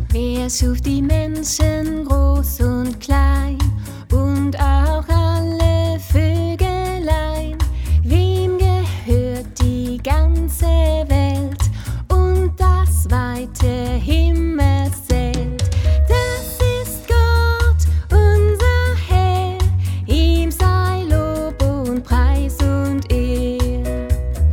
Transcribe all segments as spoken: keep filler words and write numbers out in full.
Wer schuf die Menschen groß und klein und auch alle Vögelein? Wem gehört die ganze Welt und das weite Himmelsfeld? Das ist Gott, unser Herr, ihm sei Lob und Preis und Ehr.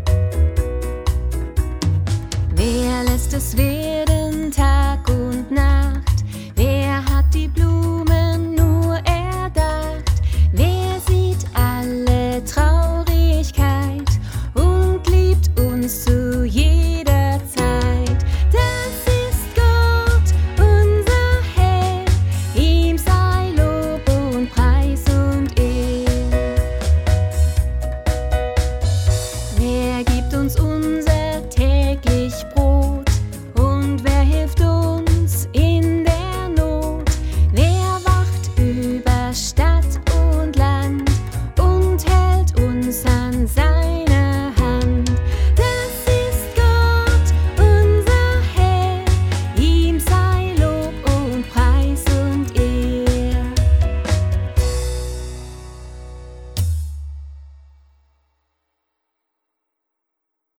Wer lässt es werden Tag und Nacht? Wer hat die Blumen nur erdacht? Wer sieht alle Traurigkeit und liebt uns zu jeder Zeit? Das ist Gott, unser Herr, ihm sei Lob und Preis und Ehr. Wer gibt uns unser